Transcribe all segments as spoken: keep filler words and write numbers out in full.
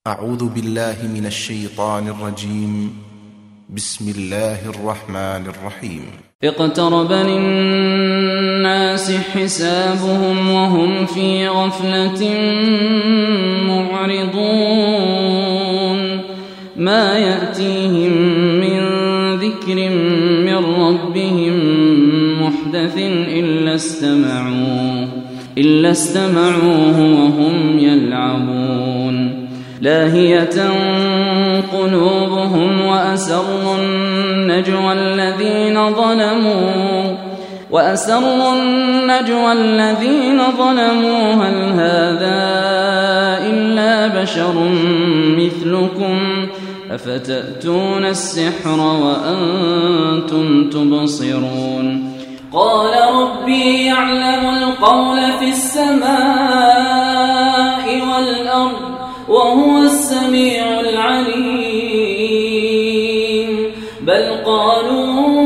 أعوذ بالله من الشيطان الرجيم. بسم الله الرحمن الرحيم. اقترب للناس حسابهم وهم في غفلة معرضون ما يأتيهم من ذكر من ربهم محدث إلا استمعوه إلا استمعوه وهم يلعبون لاهية قلوبهم وأسروا النجوى الذين ظلموا وأسروا النجوى الذين ظلموا هل هذا إلا بشر مثلكم أفتأتون السحر وأنتم تبصرون قال ربي يعلم القول في السماء والأرض وهو السميع العليم بل قالوا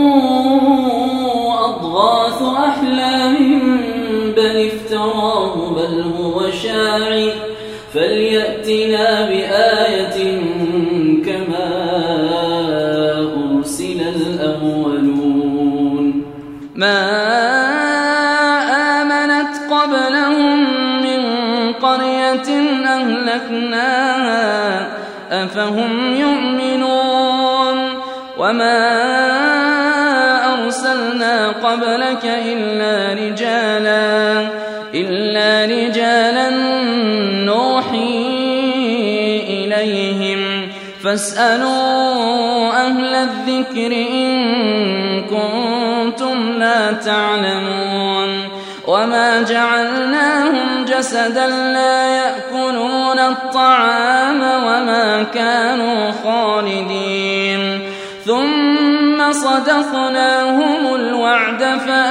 أضغاث أحلام بل افتراه بل هو شاعر فليأتنا بآية كما أرسل الأولون ما آمنت قبلهم من قرية أهلكناها أفهم يؤمنون وما أرسلنا قبلك إلا رجالا إلا رجالا نوحي إليهم فاسألوا أهل الذكر إن كنتم لا تعلمون وما جعلناهم جسدا لا يأكلون الطعام وما كانوا خالدين ثم صدقناهم الوعد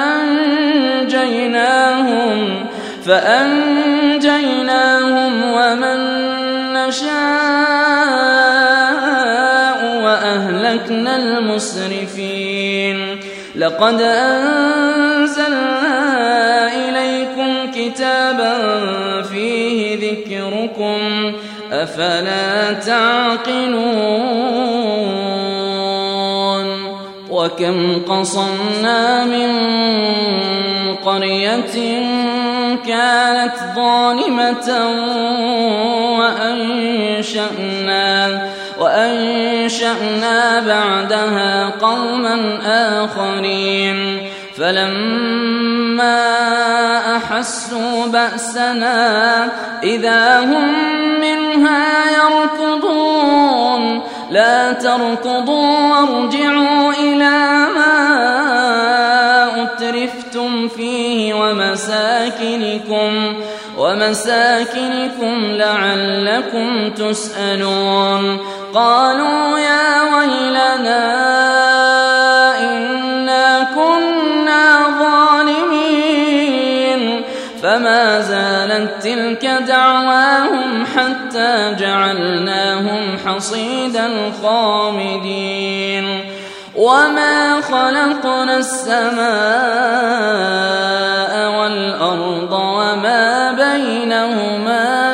فأنجيناهم فأنجيناهم ومن نشاء وأهلكنا المسرفين لقد أنزلنا إليكم كتابا فيه ذكركم أفلا تعقلون وكم قصمنا من قرية كانت ظالمة وأنشأنا وأنشأنا بعدها قوما آخرين فلما أحسوا بأسنا إذا هم منها يركضون لا تركضوا وارجعوا إلى ما أترفتم فيه ومساكنكم ومساكنكم لعلكم تسألون قالوا يا ويلنا إنا كنا ظالمين فما زالت تلك دعواهم حتى جعلناهم حصيدا خامدين وما خلقنا السماء والأرض وما بينهما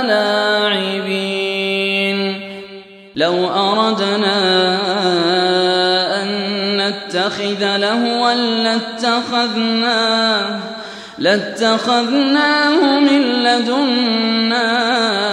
لاعبين لو أردنا أن نتخذ لهوا لاتخذناه لاتخذناه من لدنا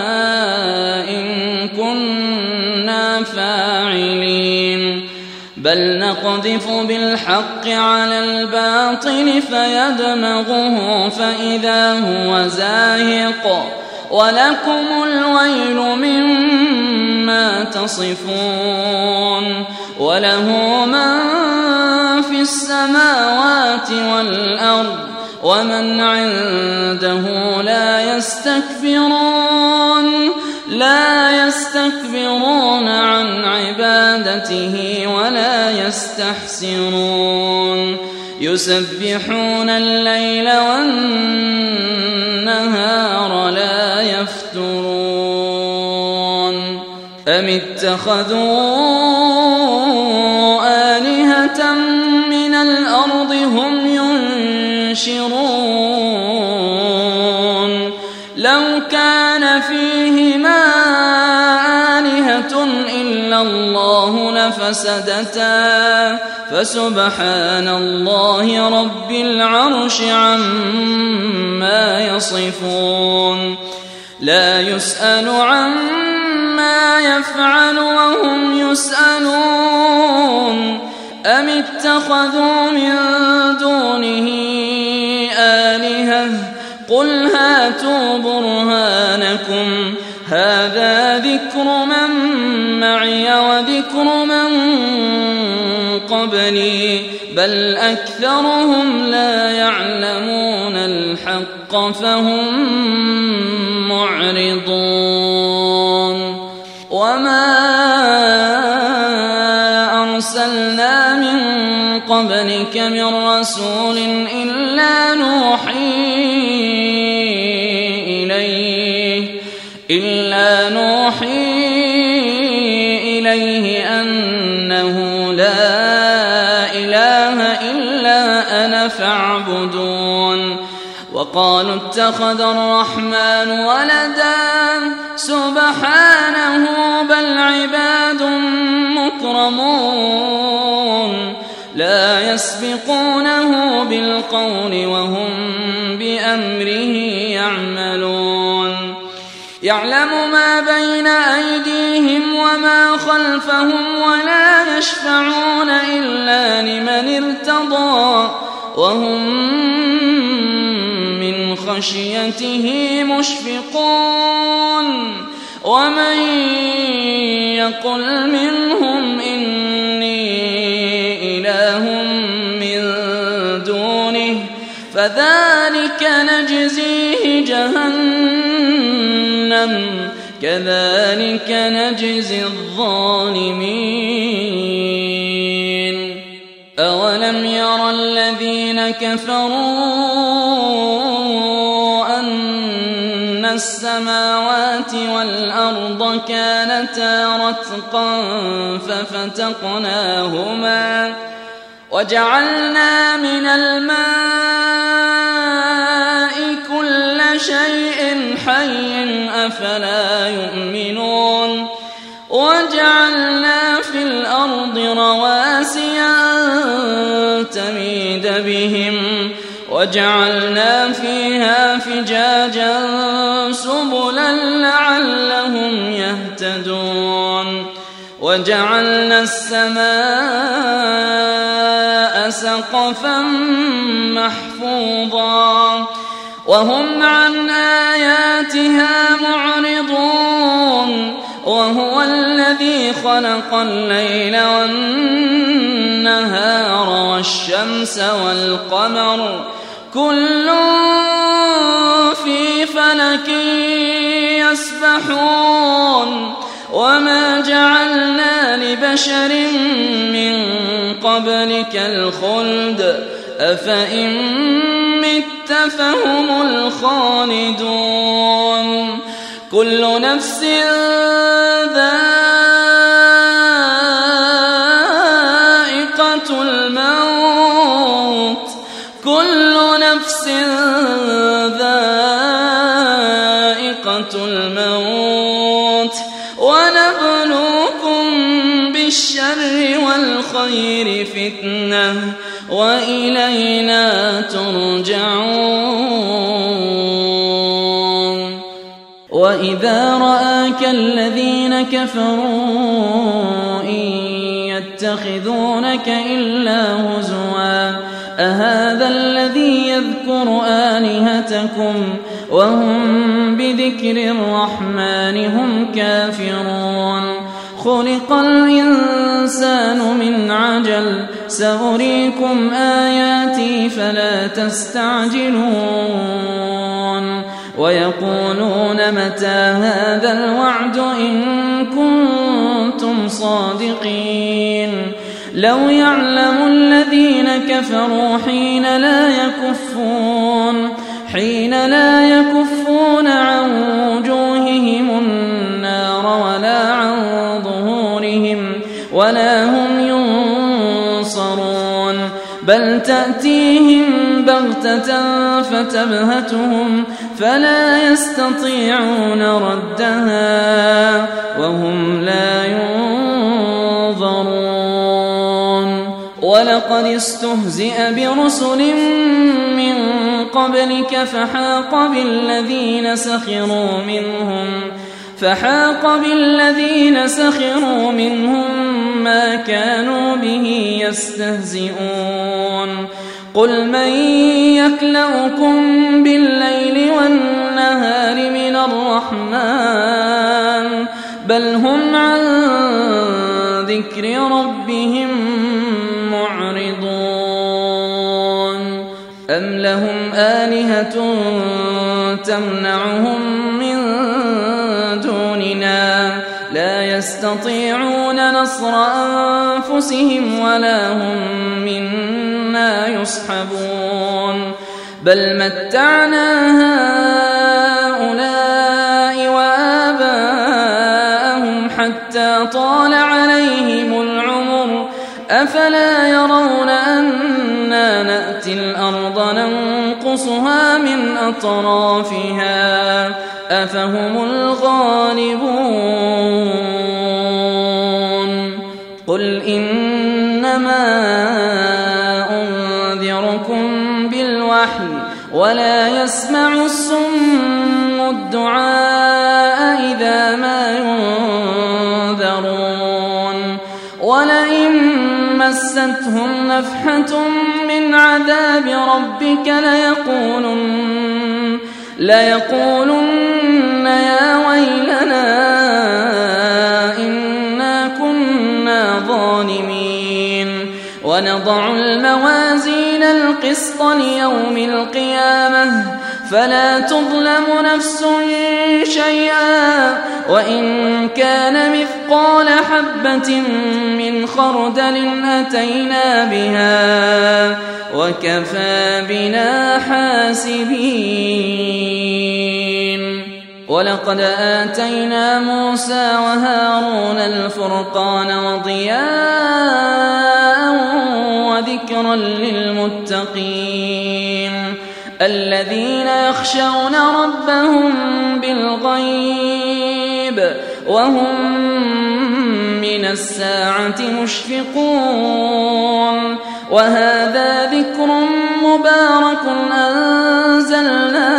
إن كنا فاعلين بل نقذف بالحق على الباطل فيدمغه فإذا هو زاهق ولكم الويل مما تصفون وله من في السماوات والأرض ومن عنده لا يستكبرون لا يستكبرون عن عبادته ولا يستحسرون يسبحون الليل والنهار لا يفترون أم اتخذوا آلهة من الأرض هم ينشرون لو كان فيهما إلا الله لفسدتا فسبحان الله رب العرش عما يصفون لا يسأل عما يفعل وهم يسألون أم اتخذوا من دونه آلهة قل هاتوا برهانكم هذا ذكر من معي وذكر من قبلي بل أكثرهم لا يعلمون الحق فهم معرضون وما أرسلنا من قبلك من رسول إلا نوحي إليه إلا نوحي إليه أنه لا إله إلا أنا فاعبدون وقالوا اتخذ الرحمن ولدا سبحانه بل عباد مكرمون لا يسبقونه بالقول وهم بأمره يعملون يعلم ما بين أيديهم وما خلفهم ولا يشفعون إلا لمن ارتضى وهم من خشيته مشفقون ومن يقل منهم إني إله من دونه فذلك نجزيه جهنم كذلك نجزي الظالمين أولم يرى الذين كفروا أن السماوات والأرض كانتا رتقا ففتقناهما وجعلنا من الماء كل شيء حي أفلا يؤمنون وجعلنا في الأرض رواسي أن تميد بهم وجعلنا فيها فجاجا سبلا لعلهم يهتدون وجعلنا السماء سقفا محفوظا وهم عن آياتها معرضون وهو الذي خلق الليل والنهار والشمس والقمر كل في فلك يسبحون وما جعلنا لبشر من قبلك الخلد أفإن مت فهم الخالدون كل نفس ذائقة الموت كل نفس ذائقة الموت ونبلوكم بالشر والخير فتنة وإلينا ترجعون وإذا رآك الذين كفروا إن يتخذونك إلا هزوا أهذا الذي يذكر آلهتكم وهم بذكر الرحمن هم كافرون خلق الإنسان من عجل سأريكم آياتي فلا تستعجلون ويقولون متى هذا الوعد إن كنتم صادقين لو يعلم الذين كفروا حين لا يكفون حين لا يكفون عن وجوههم النار ولا عن ظهورهم ولا هم ينصرون بل تأتيهم بغتة فتبهتهم فلا يستطيعون ردها وهم لا ينصرون ولقد استهزئ برسل من قبلك فحاق بالذين سخروا منهم فحاق بالذين سخروا منهم ما كانوا به يستهزئون قل من يكلؤكم بالليل والنهار من الرحمن بل هم عن ذكر ربهم معرضون أم لهم آلهة تمنعهم من دوننا لا يستطيعون نصر أنفسهم ولا هم منا يصحبون بل متعنا هؤلاء وآباءهم حتى طال عليهم العمر أفلا يرون أنا نأتي الأرض ننقصها من أطرافها أفهم الغالبون قل إنما أنذركم بالوحي ولا يسمع الصم الدعاء إذا ما ينذرون ولئن مستهم نفحة من عذاب ربك ليقولن, ليقولن يا ويلنا إنا كنا ظالمين ونضع الموازين القسط ليوم القيامة فلا تظلم نفس شيئا وإن كان مثقال حبة من خردل أتينا بها وكفى بنا حاسبين ولقد آتينا موسى وهارون الفرقان وضياء وذكرا للمتقين الذين يخشون ربهم بالغيب وهم من الساعة مشفقون وهذا ذكر مبارك أنزلناه